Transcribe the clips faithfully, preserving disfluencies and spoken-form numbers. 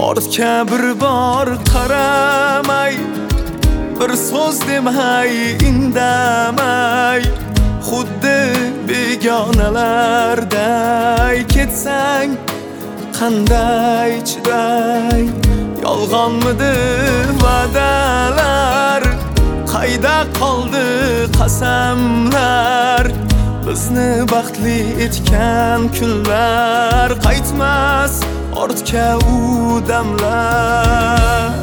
ortga bir bor qaramay, bir so'z demay, indamay, xuddi begonalarday ketsang qanday chiday? Yolg'onmidi va'dalar, qayda qoldi qasamlar? Bizni baxtli etgan kunlar, qaytmas ortga u damlar.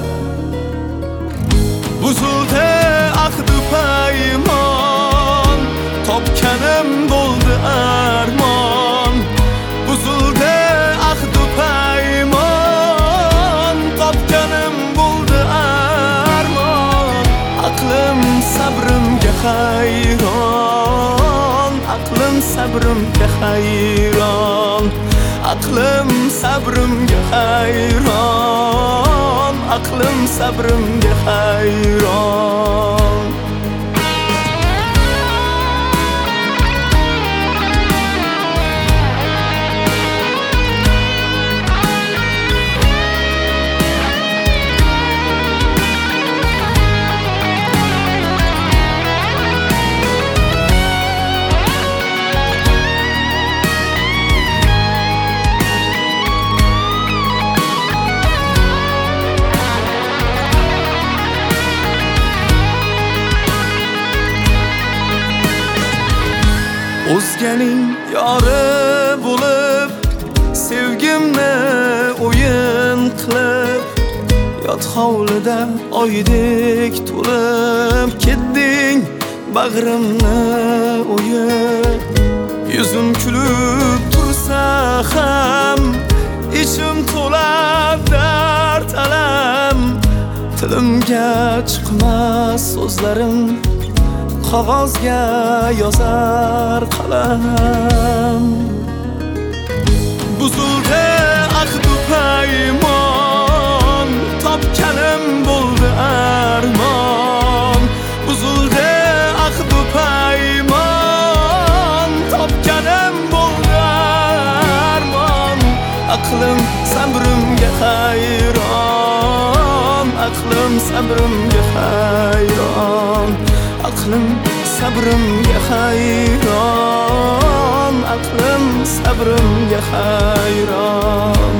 Buzildi ahd-u paymon, topganim bo'ldi armon. Buzildi ahd-u paymon, topganim bo'ldi armon. Aqlim sabrimga hayron, aqlim sabrimga hayron, aqlim sabrimga hayron, aqlim sabrimga hayron. O'zganing yori bo'lib, sevgimni o'yin qilib, yot hovlida oydek to'lib ketding bag'rimni o'yib. Yuzim kulib tursa ham, ichim to'la dard alam. Tilimga chiqmas so'zlarim, qog'ozga yozar qalam. Buzildi ahd-u paymon, topganim bo'ldi armon. Buzildi ahd-u paymon, topganim bo'ldi armon. Aqlim sabrimga hayron, aqlim sabrimga hayron, aqlim sabrimga hayron, aqlim sabrimga hayron.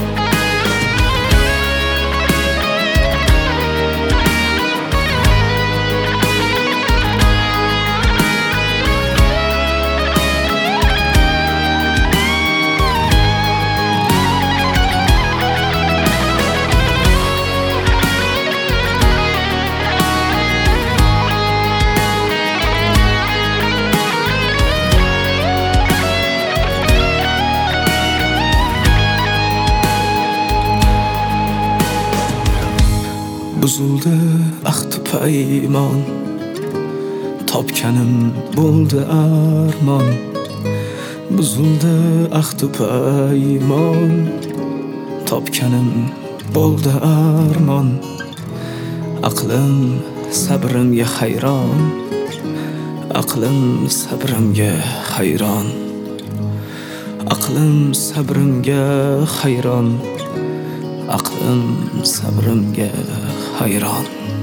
Buzildi ahd-u paymon, topganim bo'ldi armon. Buzildi ahd-u paymon, topganim bo'ldi armon. Aqlim sabrimga hayron, aqlim sabrimga hayron, aqlim sabrimga hayron, aqlim sabrimga hayron.